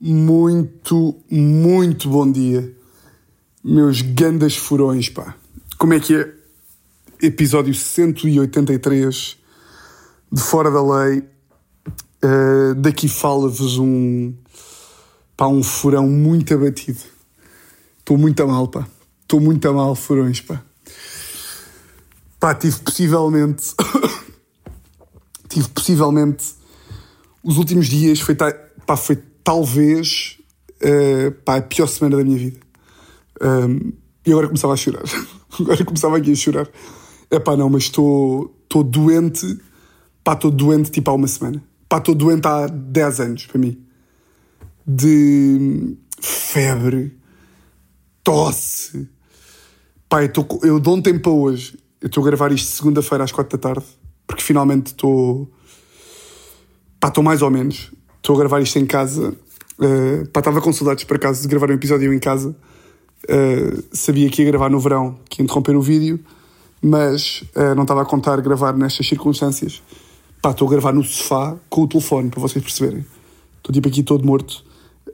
Muito bom dia, meus gandas furões, pá. Como é que é? Episódio 183 de Fora da Lei. Daqui fala-vos um furão muito abatido. Estou muito a mal, pá. Estou muito a mal, furões, pá. Pá, tive possivelmente os últimos dias foi talvez a pior semana da minha vida. E agora começava a chorar. Agora começava aqui a chorar. Não, mas estou doente. Estou doente tipo há uma semana. Estou doente há 10 anos, para mim. De febre, tosse. Eu de ontem para hoje, eu estou a gravar isto segunda-feira às 4 da tarde, porque finalmente estou mais ou menos. Estou a gravar isto em casa. Estava com saudades, por acaso, de gravar um episódio em casa. Sabia que ia gravar no verão, que ia interromper o vídeo, mas não estava a contar gravar nestas circunstâncias. Estou a gravar no sofá com o telefone, para vocês perceberem. Estou tipo aqui todo morto.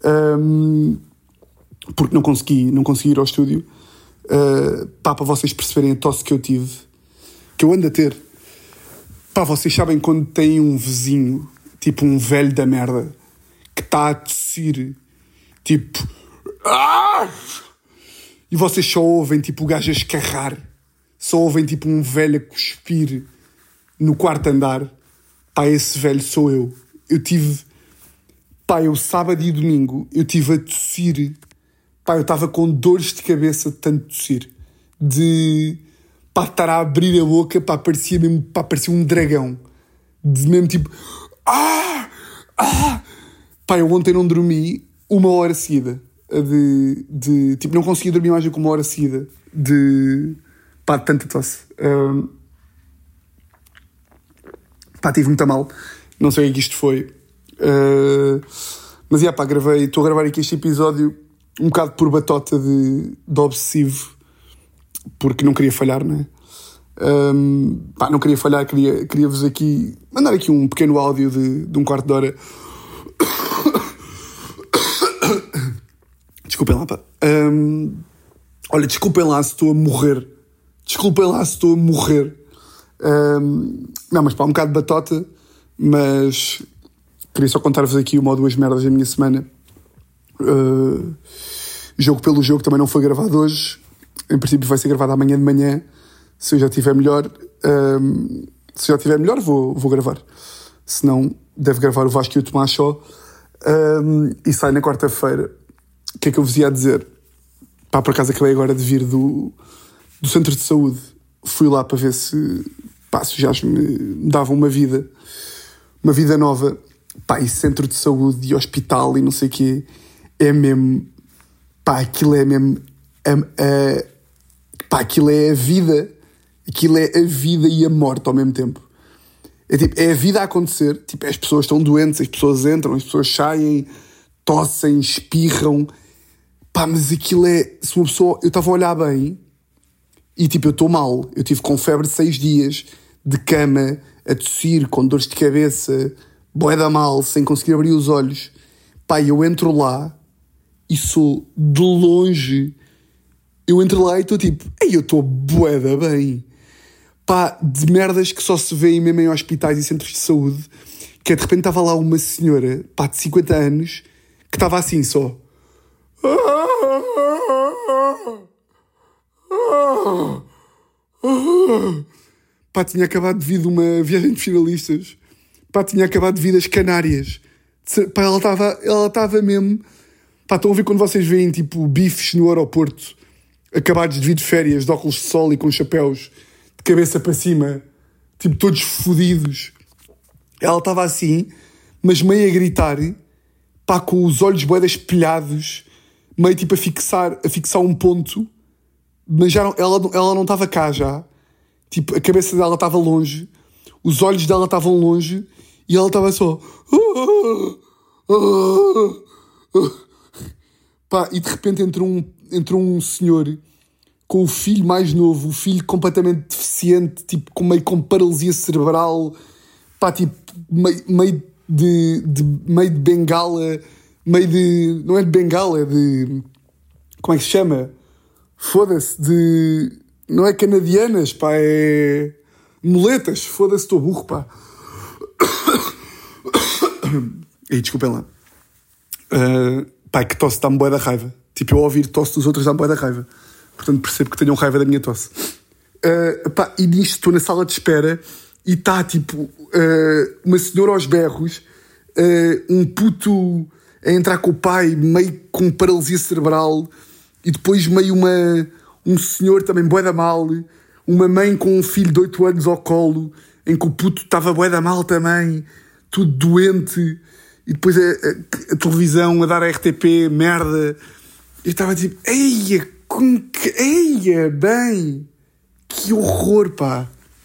Porque não consegui ir ao estúdio. Para vocês perceberem a tosse que eu tive, que eu ando a ter. Vocês sabem quando têm um vizinho, tipo um velho da merda, que está a tossir, tipo... E vocês só ouvem tipo o gajo a escarrar, só ouvem tipo um velho a cuspir no quarto andar. Esse velho sou eu. Eu sábado e domingo eu estive a tossir. Eu estava com dores de cabeça de tanto tossir, de estar a abrir a boca, parecia um dragão, de mesmo tipo eu ontem não dormi uma hora seguida, tipo, não conseguia dormir mais do que uma hora seguida de tanta tosse. Tive muito a mal, não sei o que isto foi, mas estou a gravar aqui este episódio um bocado por batota de obsessivo, porque não queria falhar, não é? Não queria falhar, queria-vos aqui mandar aqui um pequeno áudio de um quarto de hora. Desculpem lá, pá. Olha, desculpem lá se estou a morrer. Não, mas um bocado de batota, mas queria só contar-vos aqui uma ou duas merdas da minha semana. Jogo pelo jogo também não foi gravado hoje. Em princípio vai ser gravado amanhã de manhã. Se eu já estiver melhor, vou gravar. Se não, deve gravar o Vasco e o Tomás só. E sai na quarta-feira. O que é que eu vos ia dizer? Por acaso acabei agora de vir do centro de saúde. Fui lá para ver se já me davam uma vida nova. E centro de saúde e hospital e não sei o quê, é mesmo, aquilo é mesmo, aquilo é a vida, e a morte ao mesmo tempo. É a vida a acontecer, as pessoas estão doentes, as pessoas entram, as pessoas saem, tossem, espirram, mas aquilo se uma pessoa, eu estava a olhar bem, e eu estou mal, eu tive com febre 6 dias, de cama, a tossir, com dores de cabeça, bué da mal, sem conseguir abrir os olhos. Eu entro lá e sou de longe. Eu entro lá e estou eu estou bué da bem. De merdas que só se vêem mesmo em hospitais e centros de saúde, que de repente estava lá uma senhora, de 50 anos, que estava assim só. Tinha acabado de vir de uma viagem de finalistas. Tinha acabado de vir das Canárias. Ela estava mesmo... estão a ver quando vocês veem, bifes no aeroporto, acabados de vir de férias, de óculos de sol e com chapéus, de cabeça para cima, todos fodidos. Ela estava assim, mas meio a gritar, com os olhos bué espelhados, meio a fixar um ponto, mas ela não estava cá já. A cabeça dela estava longe, os olhos dela estavam longe, e ela estava só... E de repente entrou um senhor com o filho mais novo, o filho completamente deficiente, meio com paralisia cerebral, meio de bengala, meio de... Não é de bengala, é de... Como é que se chama? Foda-se, de... Não é canadianas, pá, é... Muletas, foda-se, estou burro, pá. E desculpem lá. Pá, que tosse dá-me bué da raiva. Tipo, eu ouvir tosse dos outros dá-me bué da raiva. Portanto, percebo que tenham raiva da minha tosse. Pá, e nisto estou na sala de espera e está, tipo, uma senhora aos berros, um puto a entrar com o pai, meio com paralisia cerebral, e depois meio um senhor também bué da mal, uma mãe com um filho de 8 anos ao colo, em que o puto estava bué da mal também, tudo doente, e depois a televisão a dar a RTP, merda. Eu estava tipo, eia, bem, que horror, pá.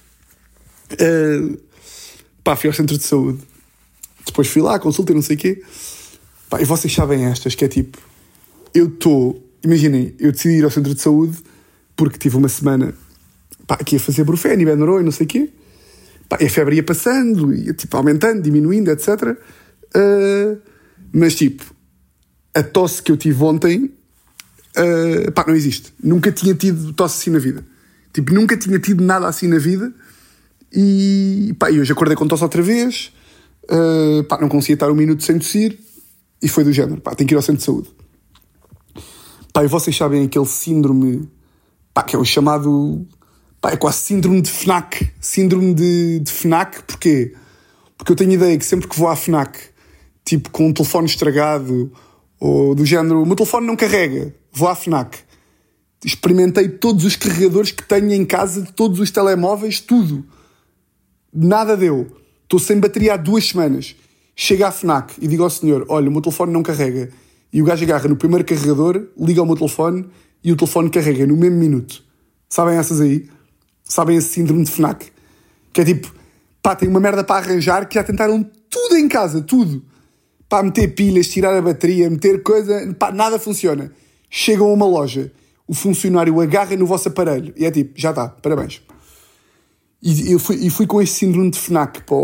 Pá, fui ao centro de saúde. Depois fui lá, consulta e não sei o quê. Pá, e vocês sabem estas, que é tipo, imaginem, eu decidi ir ao centro de saúde porque tive uma semana, pá, que ia fazer Brufen e Benuron e não sei o quê. Pá, e a febre ia passando, ia tipo aumentando, diminuindo, etc. Mas tipo, a tosse que eu tive ontem, pá, não existe. Nunca tinha tido tosse assim na vida. Tipo, nunca tinha tido nada assim na vida. E pá, hoje acordei com tosse outra vez. Pá, não conseguia estar um minuto sem tossir. E foi do género, pá, tenho que ir ao centro de saúde. Pá, e vocês sabem aquele síndrome, pá, que é o chamado, pá, é quase síndrome de FNAC. Síndrome de FNAC, porquê? Porque eu tenho ideia que sempre que vou à FNAC, tipo com um telefone estragado, ou do género, o meu telefone não carrega, vou à FNAC. Experimentei todos os carregadores que tenho em casa, de todos os telemóveis, tudo. Nada deu. Estou sem bateria há 2 semanas. Chego à FNAC e digo ao senhor, olha, o meu telefone não carrega. E o gajo agarra no primeiro carregador, liga ao meu telefone e o telefone carrega no mesmo minuto. Sabem essas aí? Sabem esse síndrome de FNAC? Que é tipo, pá, tem uma merda para arranjar que já tentaram tudo em casa, tudo. Pá, meter pilhas, tirar a bateria, meter coisa, pá, nada funciona. Chegam a uma loja, o funcionário agarra no vosso aparelho e é tipo, já está, parabéns. E eu fui com esse síndrome de FNAC para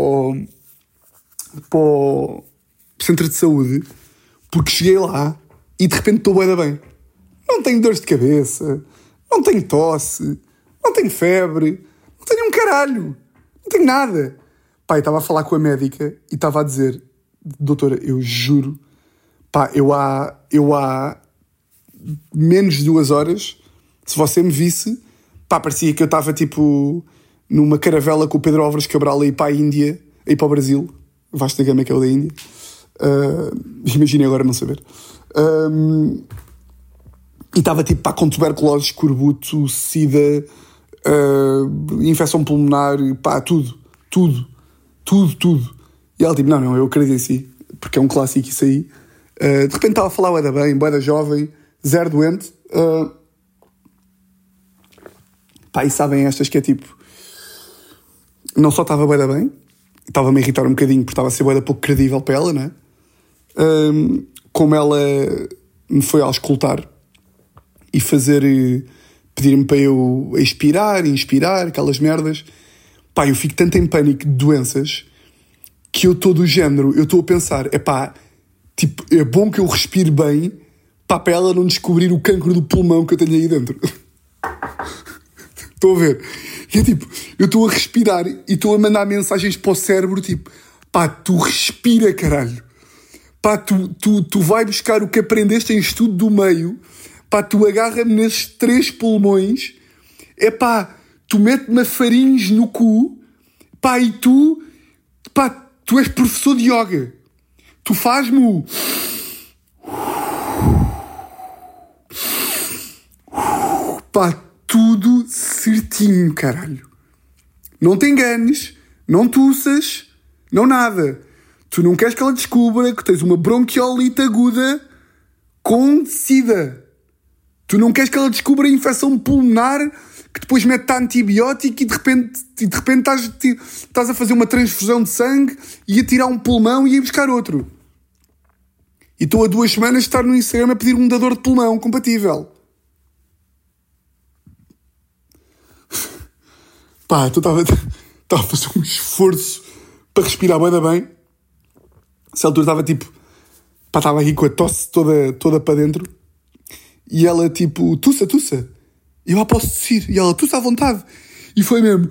o centro de saúde, porque cheguei lá e de repente estou bué da bem. Não tenho dores de cabeça, não tenho tosse, não tenho febre, não tenho um caralho, não tenho nada. Pá, eu estava a falar com a médica e estava a dizer, doutora, eu juro, pá, eu há menos de 2 horas, se você me visse, pá, parecia que eu estava tipo numa caravela com o Pedro Álvares Cabral a ir para a Índia, a ir para o Brasil, vasta gama que é o da Índia. Imaginem agora não saber. E estava tipo, pá, com tuberculose, escorbuto, sida, infecção pulmonar, pá, tudo. E ela tipo, não, eu acredito em si, porque é um clássico isso aí. De repente estava a falar bué da bem, bué da jovem, zero doente. Pá, e sabem estas que é tipo, não só estava bué da bem, estava-me a irritar um bocadinho porque estava a ser bué da pouco credível para ela, não é? Como ela me foi auscultar e pedir-me para eu expirar, inspirar, aquelas merdas. Pá, eu fico tanto em pânico de doenças que eu estou do género, eu estou a pensar, tipo, é bom que eu respire bem, pá, para ela não descobrir o cancro do pulmão que eu tenho aí dentro. Estou a ver? E é tipo, eu estou a respirar e estou a mandar mensagens para o cérebro, tipo, pá, tu respira, caralho. Pá, tu vai buscar o que aprendeste em estudo do meio, pá, tu agarra-me nesses 3 pulmões, pá, tu mete-me a farinhos no cu, pá, e tu és professor de yoga. Tu faz-me o... Pá, tudo certinho, caralho. Não te enganes, não tuças, não nada. Tu não queres que ela descubra que tens uma bronquiolite aguda com sida. Tu não queres que ela descubra a infecção pulmonar que depois mete-te antibiótico e de repente estás a fazer uma transfusão de sangue e a tirar um pulmão e a ir buscar outro. E estou há 2 semanas a estar no Instagram a pedir um dador de pulmão compatível. Pá, tu estava a fazer um esforço para respirar bué da bem. Essa altura estava tipo, Pá, estava aqui com a tosse toda para dentro. E ela, tipo, tussa. E eu, posso tossir. E ela, tussa à vontade. E foi mesmo.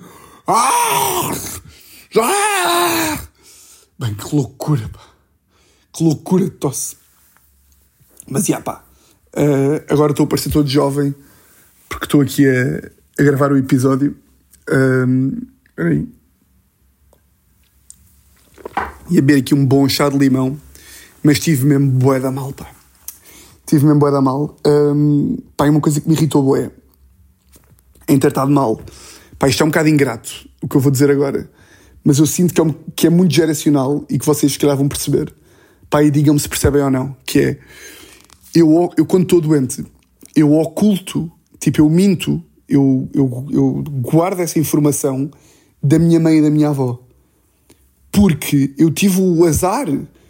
Bem, que loucura, pá. Que loucura de tosse. Mas, pá. Agora estou a parecer todo jovem. Porque estou aqui a gravar o episódio. Espera aí. Ia beber aqui um bom chá de limão. Mas tive mesmo bué da mal, pá. Pá, é uma coisa que me irritou bué. Em ter estado mal. Pá, isto é um bocado ingrato, o que eu vou dizer agora. Mas eu sinto que é muito geracional e que vocês, se calhar, vão perceber. Pá, e digam-me se percebem ou não. Que é, eu quando estou doente, eu oculto, tipo, eu minto, eu guardo essa informação da minha mãe e da minha avó. Porque eu tive o azar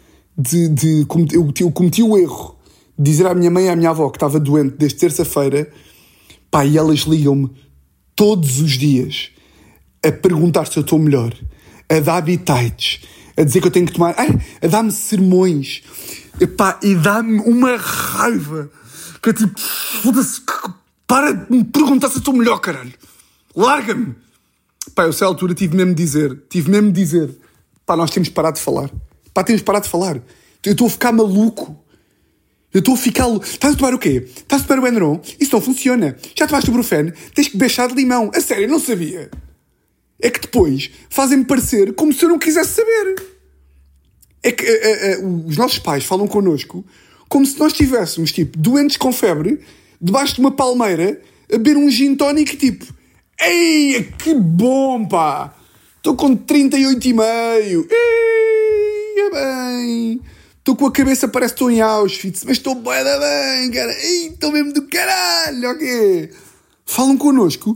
eu cometi o erro de dizer à minha mãe e à minha avó que estava doente desde terça-feira, pá, e elas ligam-me todos os dias a perguntar se eu estou melhor, a dar bitites, a dizer que eu tenho que tomar, a dar-me sermões, epá, e dá-me uma raiva que é tipo, foda-se, para de me perguntar se eu estou melhor, caralho, larga-me. Pá, eu sei à altura tive mesmo de dizer, pá, nós temos parado de falar. Pá, temos parado de falar. Eu estou a ficar maluco. Estás a tomar o quê? Estás a tomar o Enron? Isso não funciona. Já tomaste o Brufen? Tens que beber chá de limão. A sério, eu não sabia. É que depois fazem-me parecer como se eu não quisesse saber. É que os nossos pais falam connosco como se nós estivéssemos, tipo, doentes com febre, debaixo de uma palmeira, a beber um gin tonic, tipo, ei, que bom, pá! Estou com 38,5. Ei, bem. Estou com a cabeça, parece que estou em Auschwitz, mas estou bem, cara. Ei, estou mesmo do caralho, ok? Falam connosco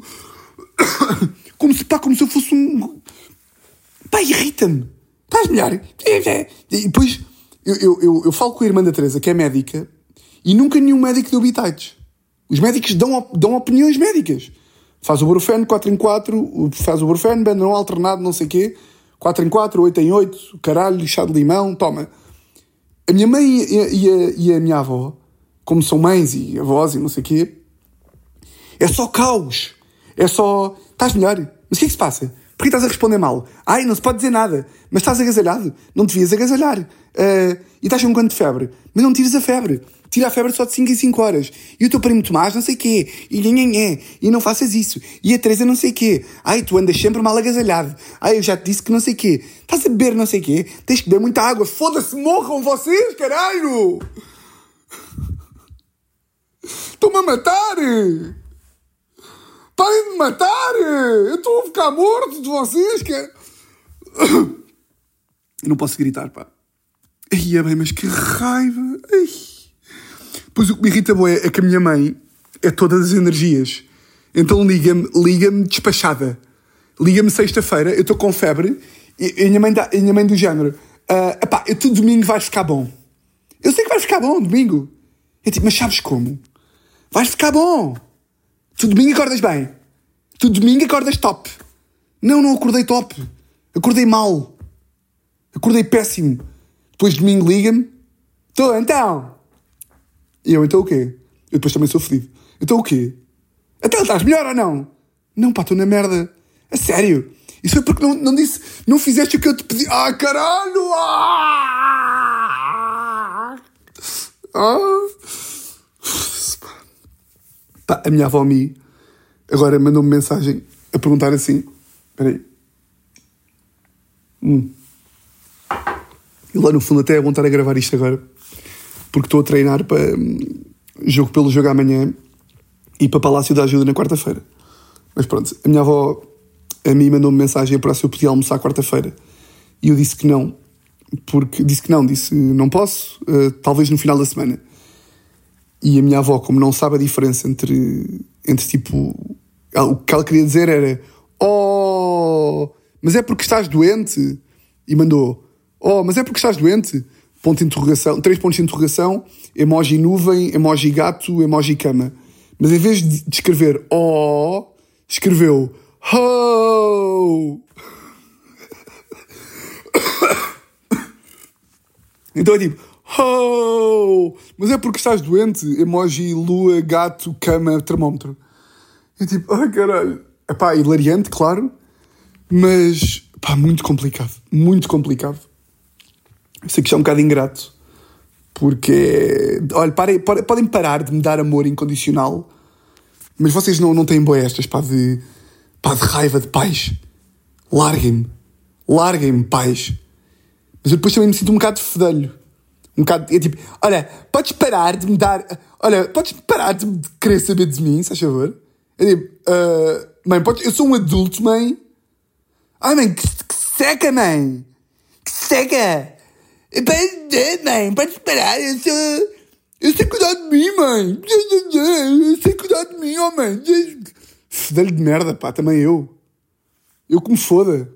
como se eu fosse um... Pá, irrita-me. Estás melhor? E depois eu falo com a irmã da Teresa, que é médica, e nunca nenhum médico deu bitites. Os médicos dão opiniões médicas. Faz o Brufen 4 em 4, faz o Brufen, Benuron alternado, não sei o quê, 4 em 4, 8 em 8, caralho, chá de limão, toma. A minha mãe e a minha avó, como são mães e avós e não sei o quê, é só caos. É só, estás melhor? Mas o que é que se passa? Porquê estás a responder mal? Ai, não se pode dizer nada. Mas estás agasalhado? Não devias agasalhar. E estás com um quanto de febre? Mas não tiras a febre. Tira a febre só de 5 em 5 horas. E o teu primo Tomás não sei o quê. E não faças isso. E a Teresa não sei o quê. Ai, tu andas sempre mal agasalhado. Ai, eu já te disse que não sei o quê. Estás a beber não sei o quê. Tens que beber muita água. Foda-se, morram vocês, caralho! Estão-me a matar! Parem de me matar! Eu estou a ficar morto de vocês, que é... Eu não posso gritar, pá. Ai, bem, mas que raiva! Ai. Pois o que me irrita é que a minha mãe é todas as energias. Então liga-me despachada. Liga-me sexta-feira, eu estou com febre, e a minha mãe do género, epá, tu domingo vais ficar bom. Eu sei que vais ficar bom, domingo. É tipo, mas sabes como? Vais ficar bom. Tu domingo acordas bem. Tu domingo acordas top. Não acordei top. Acordei mal. Acordei péssimo. Depois domingo liga-me. Estou, então. E eu, então o quê? Eu depois também sou fedido. Então o quê? Então estás melhor ou não? Não, pá, estou na merda. A sério. Isso foi porque não fizeste o que eu te pedi. Ah, caralho! Pá, a minha avó Mi agora mandou-me mensagem a perguntar assim. Espera aí. E lá no fundo até é bom estar a gravar isto agora, porque estou a treinar para pelo jogo amanhã e para Palácio da Ajuda na quarta-feira. Mas pronto, a minha avó a mim mandou-me mensagem para se eu podia almoçar quarta-feira. E eu disse que não. Disse não posso, talvez no final da semana. E a minha avó, como não sabe a diferença entre tipo... O que ela queria dizer era: oh, mas é porque estás doente? E mandou: oh, mas é porque estás doente? Ponto de interrogação, 3 pontos de interrogação, emoji nuvem, emoji gato, emoji cama. Mas em vez de escrever oh, escreveu ho. Então é tipo Oh! Mas é porque estás doente. Emoji, lua, gato, cama, termómetro. É tipo, ai caralho. Epá, hilariante, claro. Mas, pá, muito complicado. Muito complicado. Sei que já é um bocado ingrato. Porque, olha, podem parar de me dar amor incondicional. Mas vocês não têm boas estas, pá, de raiva de pais. Larguem-me. Larguem-me, pais. Mas eu depois também me sinto um bocado de fedelho. Um bocado, é tipo, olha, podes parar de me dar... Olha, podes parar de querer saber de mim, se faz favor? É tipo, mãe, eu sou um adulto, mãe. Ai, mãe, que seca, mãe. Que seca. Mãe, podes parar, eu sei cuidar de mim, mãe. Eu sei cuidar de mim, oh, mãe. Fedelho de merda, pá, também eu. Eu que me foda.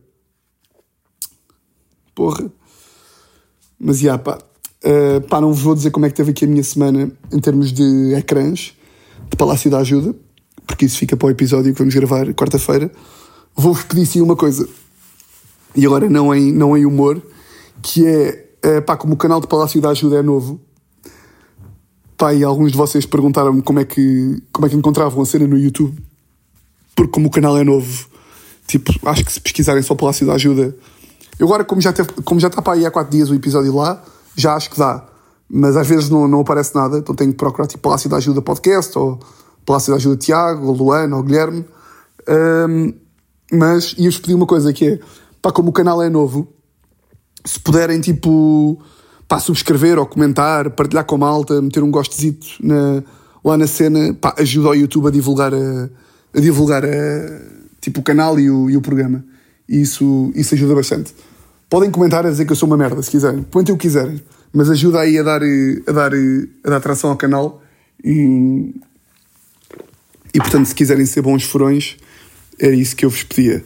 Porra. Mas, pá, não vos vou dizer como é que teve aqui a minha semana em termos de ecrãs de Palácio da Ajuda, porque isso fica para o episódio que vamos gravar quarta-feira. Vou-vos pedir sim uma coisa, e agora não em humor, que pá, como o canal de Palácio da Ajuda é novo, pá, e alguns de vocês perguntaram-me como é que encontravam a cena no YouTube, porque como o canal é novo, tipo, acho que se pesquisarem só Palácio da Ajuda, eu agora, como já está para aí há 4 dias o episódio lá, já acho que dá. Mas às vezes não aparece nada, então tenho que procurar tipo Palácio da Ajuda Podcast, ou Palácio da Ajuda Tiago, ou Luana, ou Guilherme. Mas ia-vos pedir uma coisa que é, pá, como o canal é novo, se puderem tipo, pá, subscrever ou comentar, partilhar com a malta, meter um gostezito lá na cena, pá, ajuda ao YouTube a divulgar tipo o canal e o programa. E isso ajuda bastante. Podem comentar a dizer que eu sou uma merda, se quiserem. Comentem o que quiserem. Mas ajuda aí a dar tração ao canal. E portanto, se quiserem ser bons furões, era isso que eu vos pedia.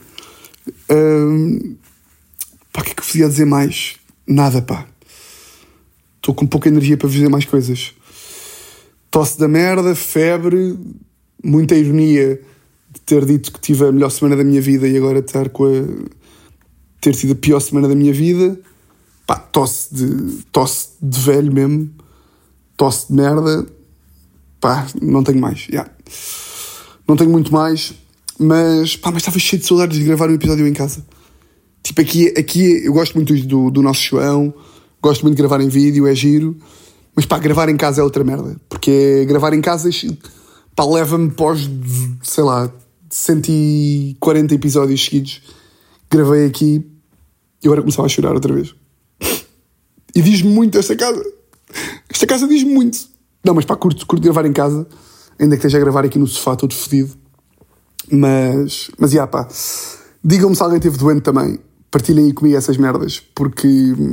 Pá, o que é que eu vos ia dizer mais? Nada, pá. Estou com pouca energia para vos dizer mais coisas. Tosse da merda, febre, muita ironia de ter dito que tive a melhor semana da minha vida e agora estar ter sido a pior semana da minha vida. Pá, tosse de velho mesmo. Tosse de merda. Pá, não tenho mais. Não tenho muito mais. Mas estava cheio de saudades de gravar um episódio em casa. Tipo, aqui eu gosto muito do nosso João. Gosto muito de gravar em vídeo, é giro. Mas pá, gravar em casa é outra merda. Porque gravar em casa, pá, leva-me pós, sei lá, 140 episódios seguidos. Gravei aqui e agora começava a chorar outra vez. E diz-me muito esta casa. Esta casa diz-me muito. Não, mas pá, curto gravar em casa. Ainda que esteja a gravar aqui no sofá todo fedido. Mas pá, digam-me se alguém esteve doente também. Partilhem aí comigo essas merdas. Porque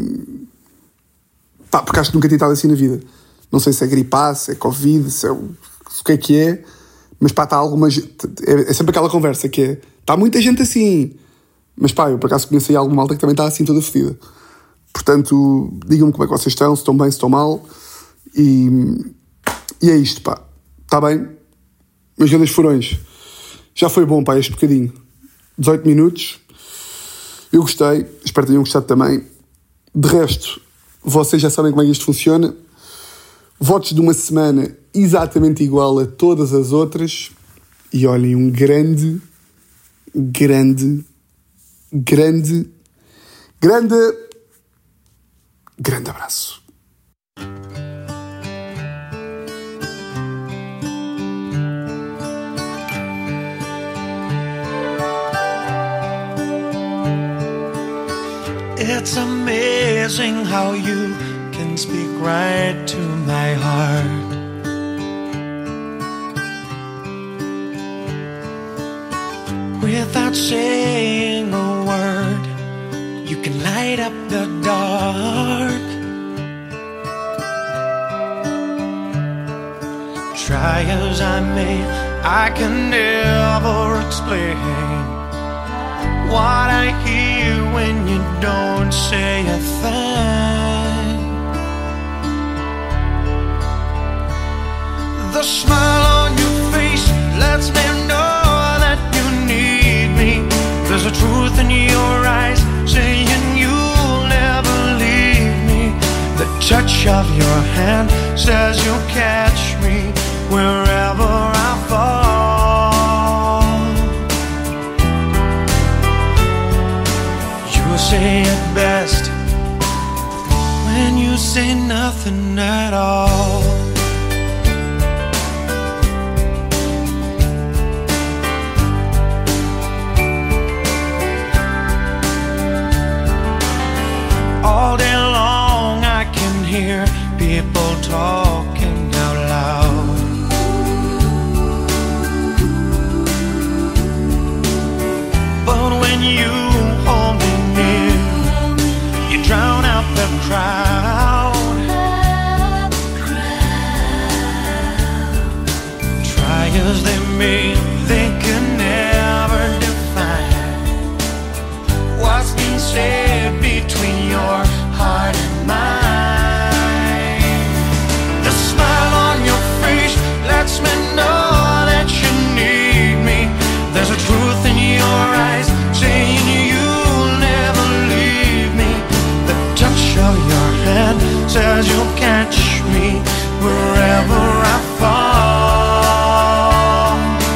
acho que nunca tinha estado assim na vida. Não sei se é gripaço, se é Covid, se o que é. Mas pá, está alguma... É sempre aquela conversa que é... Está muita gente assim. Mas pá, eu por acaso conheço aí alguma malta que também está assim toda fedida. Portanto, digam-me como é que vocês estão, se estão bem, se estão mal. E é isto, pá. Está bem? Meus grandes furões. Já foi bom, pá, este bocadinho. 18 minutos. Eu gostei. Espero que tenham gostado também. De resto, vocês já sabem como é que isto funciona. Votos de uma semana exatamente igual a todas as outras. E olhem, um grande abraço. It's amazing how you can speak right to my heart. Without saying a word, you can light up the dark. Try as I may, I can never explain what I hear when you don't say a thing. The smile on your face lets me know that you need me. There's a truth in your eyes saying you'll never leave me. The touch touch of your hand says you'll catch me wherever I fall. You say it best when you say nothing at all. All day long I can hear people talking out loud. But when you hold me near, you drown out the crowd. Try as they may, they can never define what's being said between your heart and mine. The smile on your face lets me know that you need me. There's a truth in your eyes saying you'll never leave me. The touch of your hand says you'll catch me wherever I fall.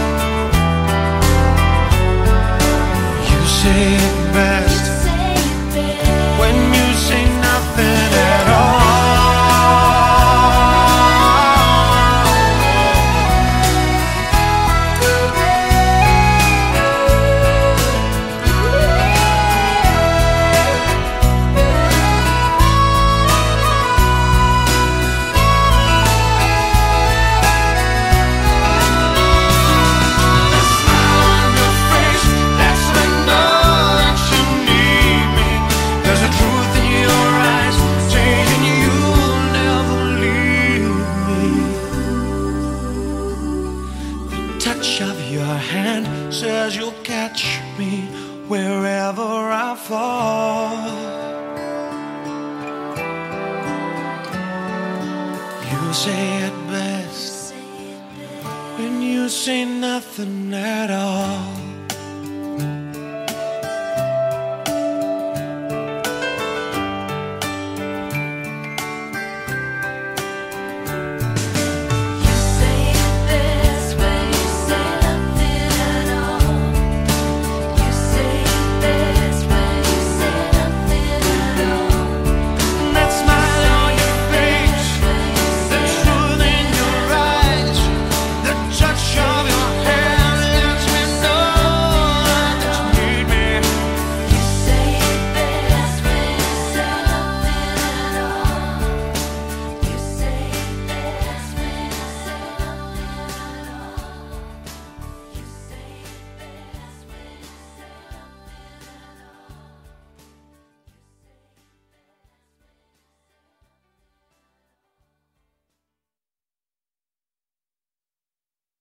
You say it best when you say nothing at all. The smile on your face lets me know that you need me. There's a truth in your eyes saying you'll never leave me. The touch of your hand says you'll catch me wherever I fall. You say it best when you say nothing at all.